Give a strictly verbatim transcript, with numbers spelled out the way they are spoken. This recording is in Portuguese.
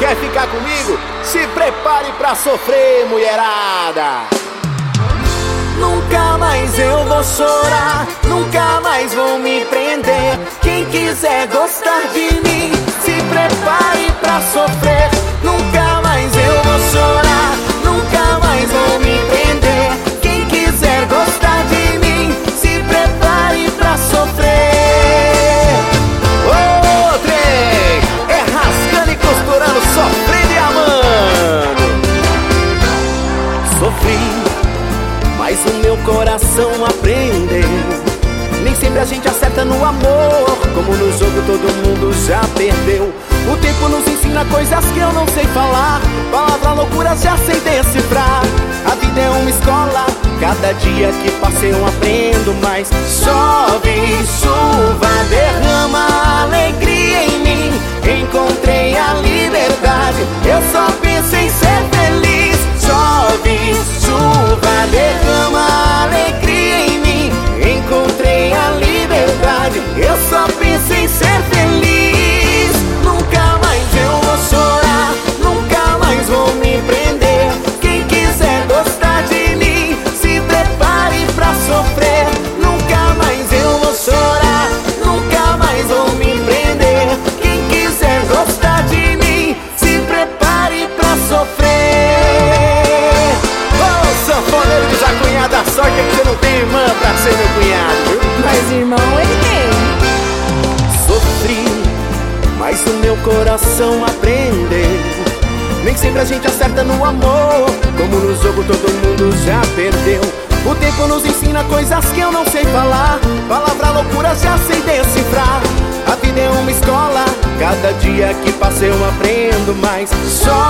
quer ficar comigo? Se prepare pra sofrer, mulherada. Nunca mais eu vou chorar, nunca mais vou me prender. Quem quiser gostar de mim, se prepare pra sofrer. Nunca mais eu vou chorar, nunca mais vou me prender. Quem quiser gostar de mim, se prepare pra sofrer. Ô, trem, é rasgando e costurando, sofrendo e amando. Sofri, mas o meu coração aprendeu. Nem sempre a gente acerta no amor, como no jogo todo mundo já perdeu. O tempo nos ensina coisas que eu não sei falar, palavra loucura já sei decifrar. A vida é uma escola, cada dia que passa eu aprendo mais. Chove, chuva, derrama alegria em mim. Encontrei a liberdade, eu só penso em ser feliz. Chove, chuva, derrama alegria em mim. Encontrei a liberdade, eu só penso em ser feliz. Nunca mais eu vou chorar, nunca mais vou me prender. Quem quiser gostar de mim, se prepare pra sofrer. Nunca mais eu vou chorar, nunca mais vou me prender. Quem quiser gostar de mim, se prepare pra sofrer. Ô, sanfoneiro desacunhado, a sorte é que você não tem irmã pra ser meu cunhado, viu? Mas irmão ele tem. Sofri, mas o meu coração aprendeu. Nem sempre a gente acerta no amor, como no jogo todo mundo já perdeu. O tempo nos ensina coisas que eu não sei falar, palavra loucura já sei decifrar. A vida é uma escola, cada dia que passa eu aprendo mais. Só